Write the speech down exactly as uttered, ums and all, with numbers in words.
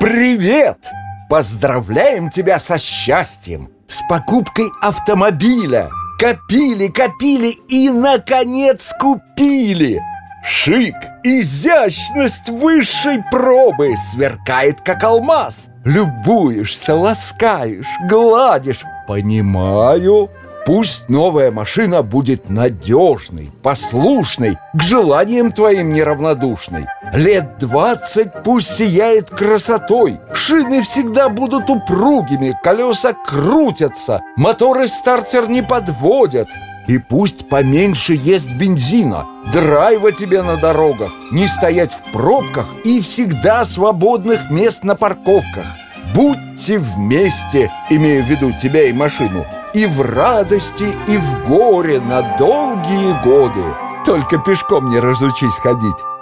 Привет! Поздравляем тебя со счастьем, с покупкой автомобиля. Копили, копили и, наконец, купили. Шик, изящность высшей пробы, сверкает, как алмаз. Любуешься, ласкаешь, гладишь. Понимаю. Пусть новая машина будет надежной, послушной, к желаниям твоим неравнодушной. Лет двадцать пусть сияет красотой. Шины всегда будут упругими, колеса крутятся, моторы стартер не подводят. И пусть поменьше ест бензина, драйва тебе на дорогах, не стоять в пробках и всегда свободных мест на парковках. Будьте вместе, имея в виду тебя и машину, и в радости, и в горе на долгие годы. Только пешком не разучись ходить.